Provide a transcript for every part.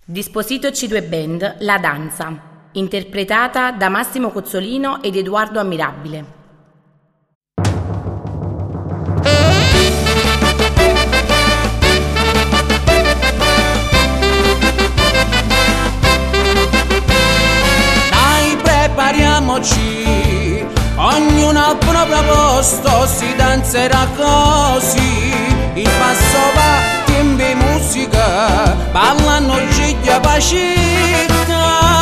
Disposito C2 Band, La danza, interpretata da Massimo Cozzolino ed Edoardo Ammirabile. Dai, prepariamoci, ognuno al proprio posto, si danzerà così. Il passo va, timbi musica, ballano giglia pacifica.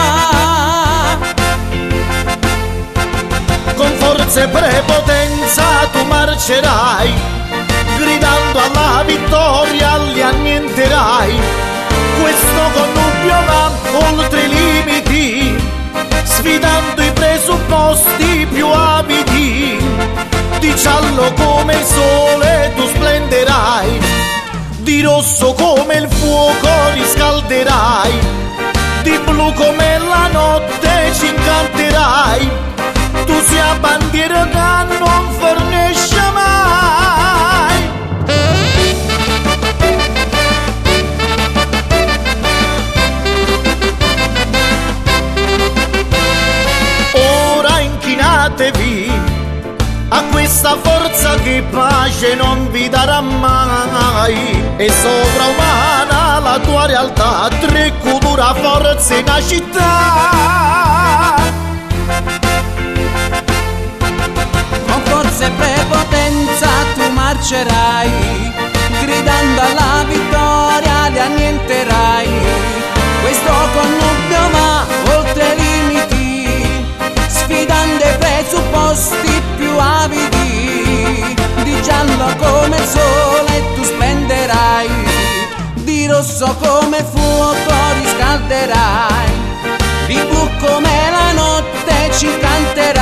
Con forza e prepotenza tu marcerai, gridando alla vittoria li annienterai. Questo connubio va oltre i limiti, sfidando i presupposti più avidi. Di giallo come il sole tu splenderai, di rosso come il fuoco riscalderai, di blu come la notte ci incanterai. Tu sia bandiera che non fornisce mai. Ora inchinatevi a questa forza che pace non vi darà mai. E sovraumana la tua realtà, tre cultura, forza in una città. Con forza e prepotenza tu marcerai, gridando alla vittoria li annienterai. Questo connubio va oltre i limiti, sfidando i presupposti più avidi. Di giallo come il sole tu splenderai, di rosso come fuoco riscalderai, di blu come la notte ci canterai.